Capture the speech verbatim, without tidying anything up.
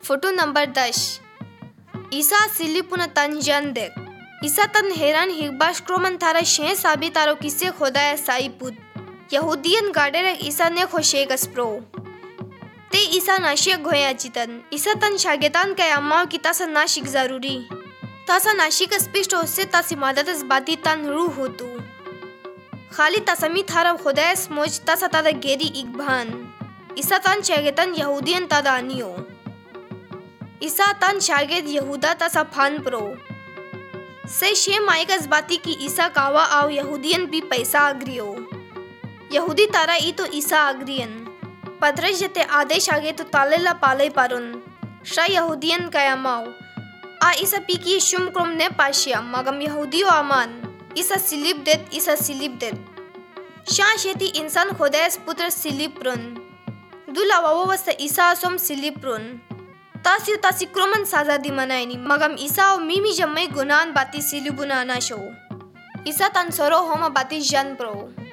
Foto number दस. Isa silipuna tanjan dek. Isa tan heran higbas kroman thara sheh sabi taro kisse khoda है साइपुद. Yahudiyan गाडेर isa ने खोशे गस्प्रो. ते isa Nashik घोया चितन. isa tan शागेतान के अम्माव की तासा नाशिक जरूरी. तासा नाशिक स्पष्ट होसे तासी मदद बाती तन रूह होतु. खाली तासमी थारा खुदा स्मोज तासा तादा गेरी इकभान. isa tan शागेतान यहूदियन तादा अनियो. isa tan शागेद यहूदा तासा फान प्रो. से शे माइकस बाती की isa कावा आओ यहूदियन भी पैसा अग्रियो. यहूदी तारा ई तो isa अग्रियन. पदरश जते आदेश आगे तो तालेला पाले पारुन. शा यहूदियन कयामाओ. आ isa पी की शुम क्रम ने पाशिया मगम यहूदियो आमान. isa सिलिप देत isa सिलिप देत. शा शेती इंसान खुदायस पुत्र सिलिप प्रुन. दुला वावो वस्त isa सोम सिलिप प्रुन. तासियो तासी क्रमन साजा दी मनायनी मगम isa ओ मीमी जम्मे गुनान बाती सिलिबुना ना शो. isa तन सरो होमा बाती जन प्रो.